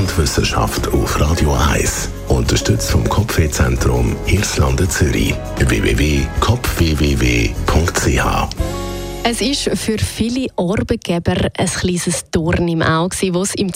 und Wissenschaft auf Radio 1. Unterstützt vom Kopfwehzentrum Irlande Zürich. www.kopfwww.ch. Es ist für viele Arbeitgeber ein kleines Dorn im Auge, was im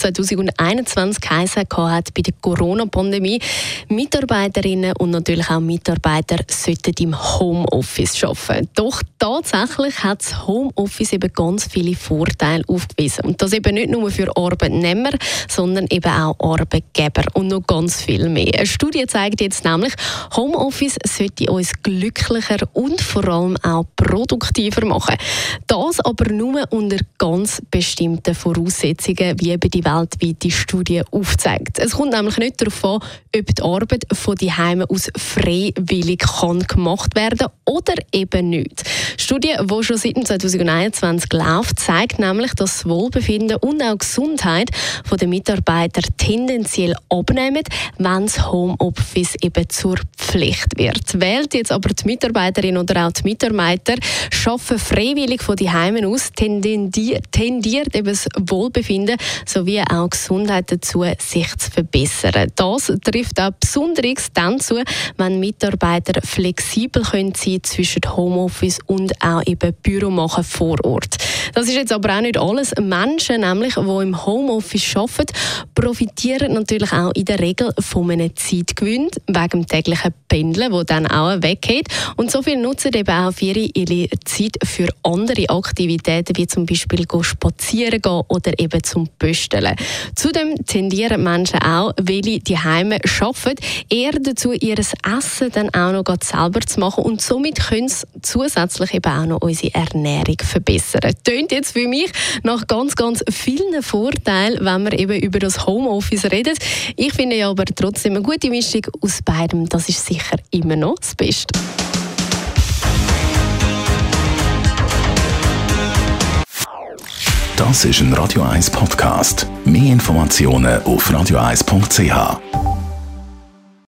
2021 geheißen hat bei der Corona-Pandemie. Mitarbeiterinnen und natürlich auch Mitarbeiter sollten im Homeoffice arbeiten. Doch tatsächlich hat das Homeoffice eben ganz viele Vorteile aufgewiesen. Und das eben nicht nur für Arbeitnehmer, sondern eben auch Arbeitgeber und noch ganz viel mehr. Eine Studie zeigt jetzt nämlich, Homeoffice sollte uns glücklicher und vor allem auch produktiver machen. Das aber nur unter ganz bestimmten Voraussetzungen, wie eben die weltweite Studie aufzeigt. Es kommt nämlich nicht darauf an, ob die Arbeit von zu Hause aus freiwillig gemacht werden kann oder eben nicht. Die Studie, die schon seit 2021 läuft, zeigt nämlich, dass das Wohlbefinden und auch die Gesundheit der Mitarbeiter tendenziell abnehmen, wenn das Homeoffice eben zur Pflicht wird. Wählt jetzt aber die Mitarbeiterin oder auch die Mitarbeiter, arbeiten freiwillig von die Heime aus, tendiert eben das Wohlbefinden sowie auch Gesundheit dazu, sich zu verbessern. Das trifft auch besonders dann zu, wenn Mitarbeiter flexibel sein können zwischen Homeoffice und auch eben Büro machen vor Ort. Das ist jetzt aber auch nicht alles. Menschen, nämlich, die im Homeoffice arbeiten, profitieren natürlich auch in der Regel von einem Zeitgewinn wegen dem täglichen Pendeln, das dann auch weggeht. Und so viel nutzen eben auch ihre Zeit für andere Aktivitäten, wie zum Beispiel spazieren gehen oder eben zum Pösteln. Zudem tendieren Menschen auch, welche die Heime arbeiten, eher dazu, ihr Essen dann auch noch selber zu machen, und somit können sie zusätzlich eben auch noch unsere Ernährung verbessern. Tönt jetzt für mich nach ganz, ganz vielen Vorteilen, wenn wir eben über das Homeoffice reden. Ich finde ja aber trotzdem eine gute Mischung aus beidem, das ist sicher immer noch das Beste. Das ist ein Radio 1 Podcast. Mehr Informationen auf radio1.ch.